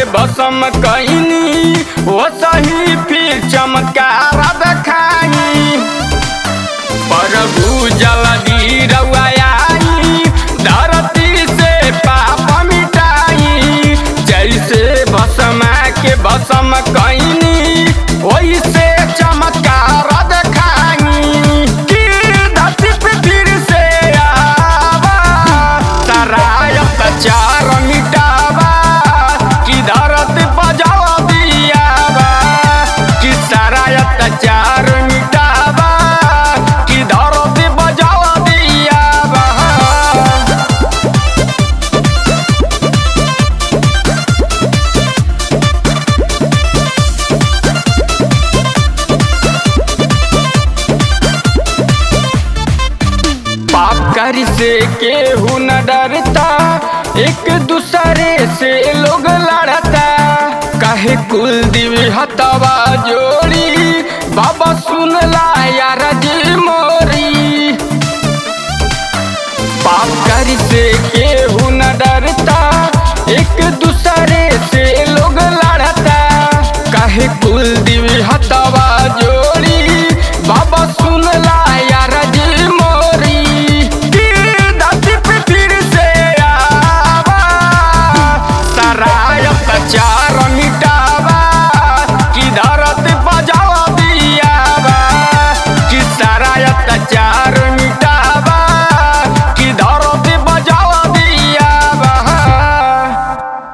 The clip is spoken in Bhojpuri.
के भसम कईनी वो सही फिर चमत्कार दिखाई। प्रभु जल्दी रउआ आई धरती से पाप मिटाई। जैसे भसमा के भसम कईनी वैसे चमत्कार दिखाई कि धरती पे फिर से आवा सारा अत्याचार मिटावा कि धरती बजावा दियावा कि सारा अत्याचार मिटावा कि धरती बजावा दियावा। पाप करी से केहू न डरता एक दूसरे से लोग लड़ता। कहे कुल दिवी हथवा जोड़ी बाबा सुनला